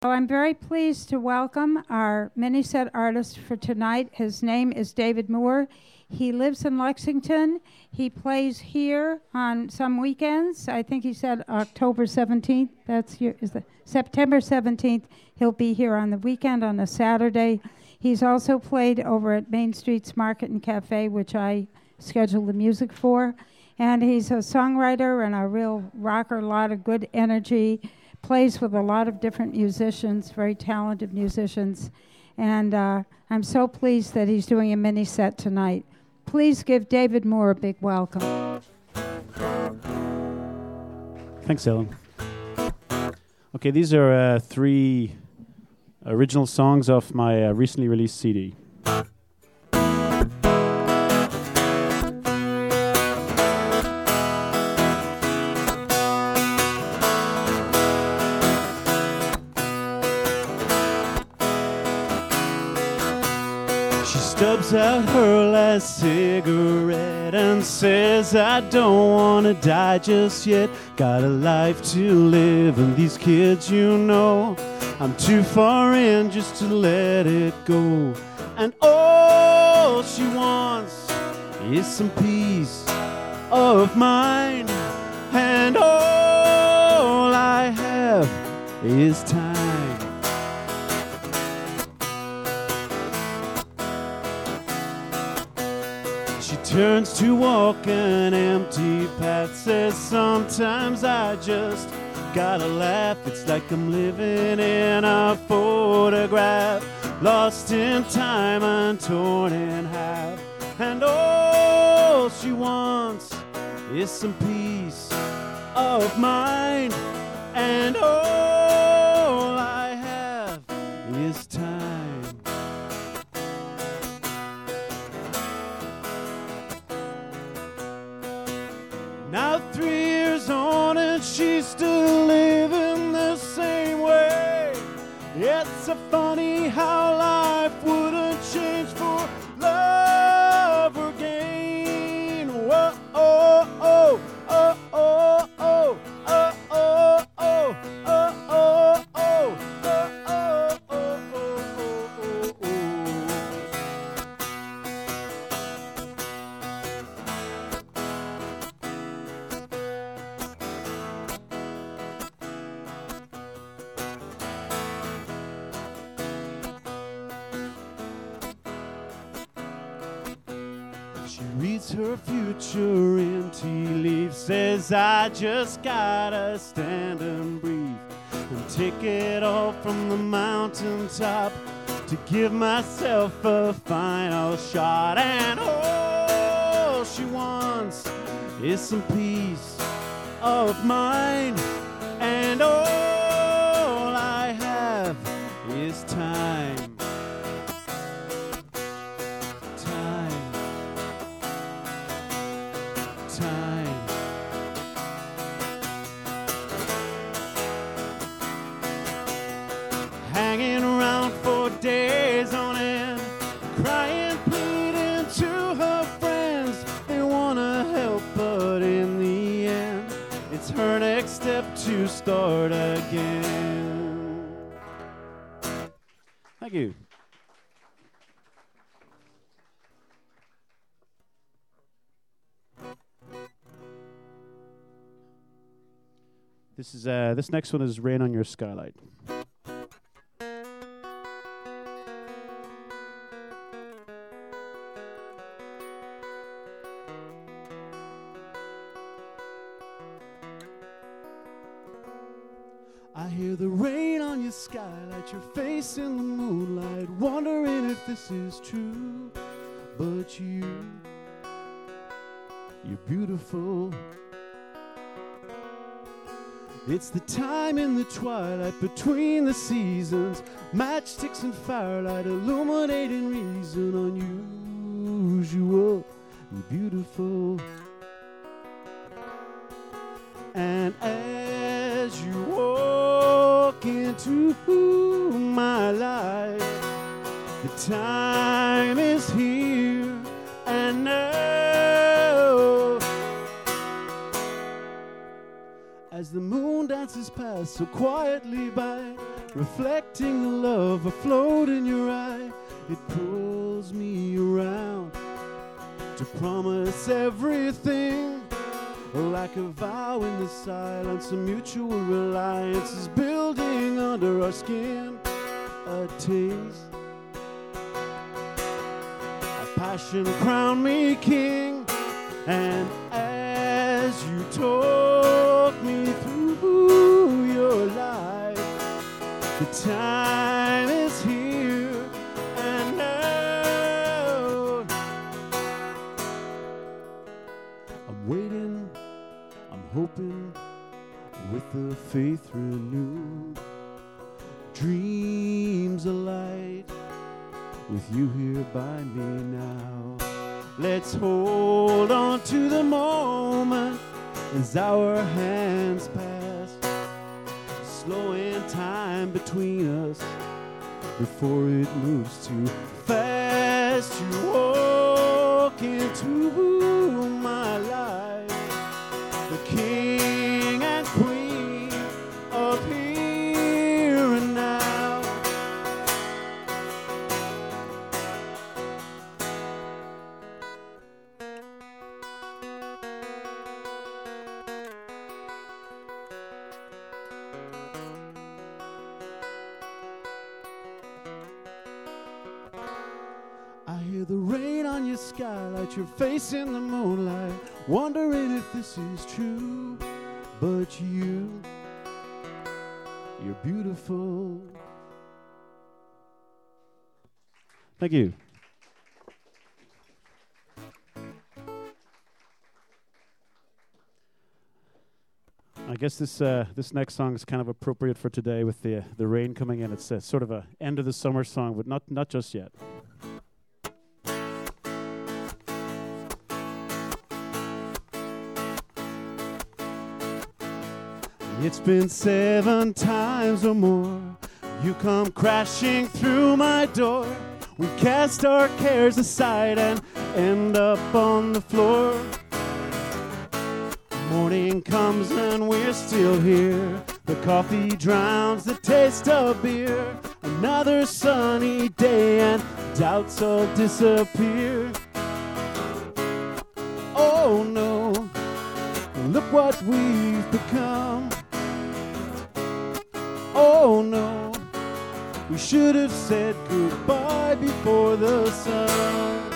Well, I'm very pleased to welcome our mini-set artist for tonight. His name is David Moore. He lives in Lexington. He plays here on some weekends. I think he said October 17th. September 17th. He'll be here on the weekend on a Saturday. He's also played over at Main Street's Market and Cafe, which I schedule the music for. And he's a songwriter and a real rocker, a lot of good energy. Plays with a lot of different musicians, very talented musicians. And I'm so pleased that he's doing a mini set tonight. Please give David Moore a big welcome. Thanks, Ellen. Okay, these are 3 original songs off my recently released CD. Stubs out her last cigarette and says, I don't want to die just yet. Got a life to live and these kids, you know, I'm too far in just to let it go. And all she wants is some peace of mind, and all I have is time. Turns to walk an empty path, says sometimes I just gotta laugh. It's like I'm living in a photograph, lost in time and torn in half. And all she wants is some peace of mind, and all I have is time. Now 3 years on and she's still living the same way. It's so funny how life wouldn't change for love or gain. Whoa, oh, oh, oh, oh, oh, oh, oh, oh, oh, oh, oh, oh, oh, oh, oh, oh. Reads her future in tea leaves, says I just gotta stand and breathe and take it all from the mountaintop to give myself a final shot. And all she wants is some peace of mind, and all I have is time. Hanging around for days on end, crying, pleading to her friends. They wanna help, but in the end, it's her next step to start again. Thank you. This next one is Rain on Your Skylight. I hear the rain on your skylight, your face in the moonlight, wondering if this is true. But you're beautiful. It's the time in the twilight between the seasons, matchsticks and firelight illuminating reason. Unusual and beautiful. And as you walk into my life, the time is here and now. As the moon dances past so quietly by, reflecting the love afloat in your eye. It pulls me around to promise everything, like a vow in the silence. A mutual reliance is building under our skin. A taste, a passion crowned me king, and as you talk me through your life, the time is here and now. I'm waiting, I'm hoping, with the faith renewed, dreams alight, with you here by me now. Let's hold on to the moment as our hands pass, slowing time between us before it moves too fast. You walk into my life, the king and queen of here and now. I hear the rain on your skylight, your face in the moonlight, wondering if this is true. But you're beautiful. Thank you. I guess this next song is kind of appropriate for today with the rain coming in. It's sort of a end of the summer song, but not just yet. It's been 7 times or more you come crashing through my door. We cast our cares aside and end up on the floor. Morning comes and we're still here. The coffee drowns the taste of beer. Another sunny day and doubts all disappear. Oh no, look what we've become. Oh no, we should have said goodbye before the sun.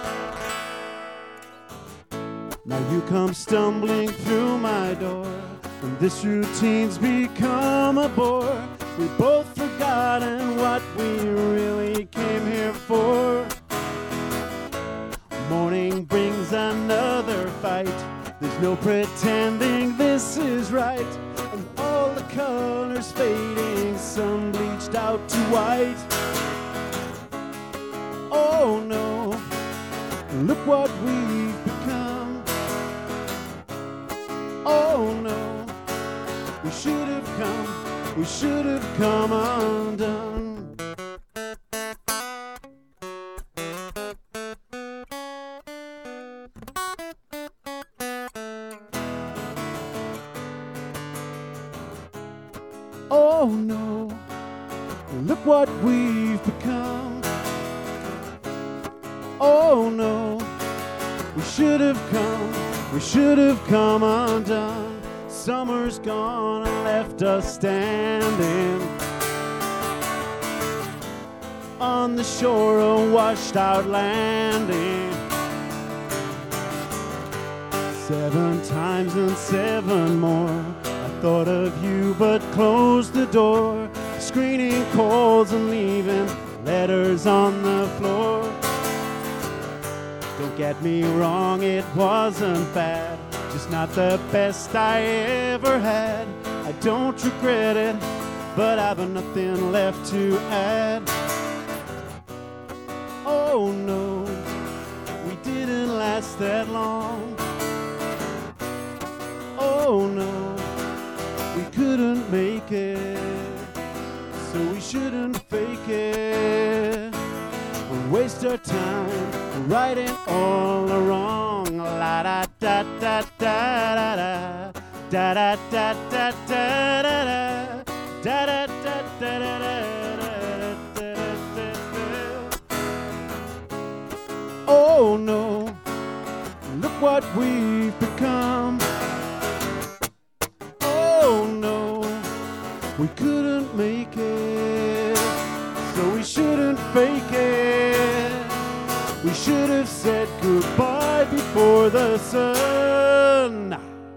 Now you come stumbling through my door, and this routine's become a bore. We've both forgotten what we really came here for. Morning brings another fight. There's no pretending this is right. And all the colors fading, sun bleached out to white. Oh no, look what we've become. Oh no, we should have come undone. Oh no, look what we've become. Oh no, we should have come undone. Summer's gone and left us standing on the shore, a washed out landing. 7 times and 7 more I thought of you but closed the door, screening calls and leaving letters on the floor. Don't get me wrong, it wasn't bad, just not the best I ever had. I don't regret it, but I've nothing left to add. Oh no, we didn't last that long. Oh no, we couldn't make it, so we shouldn't fake it or waste our time righting all wrong. La da da da da da da da da da da da da da da da. Oh no, look what we've become. Oh no, we couldn't make it, so we shouldn't fake it. We should have said goodbye before the sun.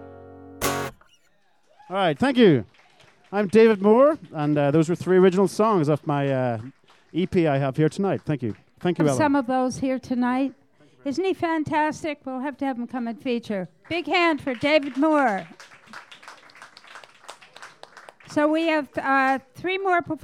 All right, thank you. I'm David Moore, and those were 3 original songs off my EP I have here tonight. Thank you. Thank you, Ellen. Some of those here tonight. Isn't he fantastic? We'll have to have him come and feature. Big hand for David Moore. So we have 3 more performers.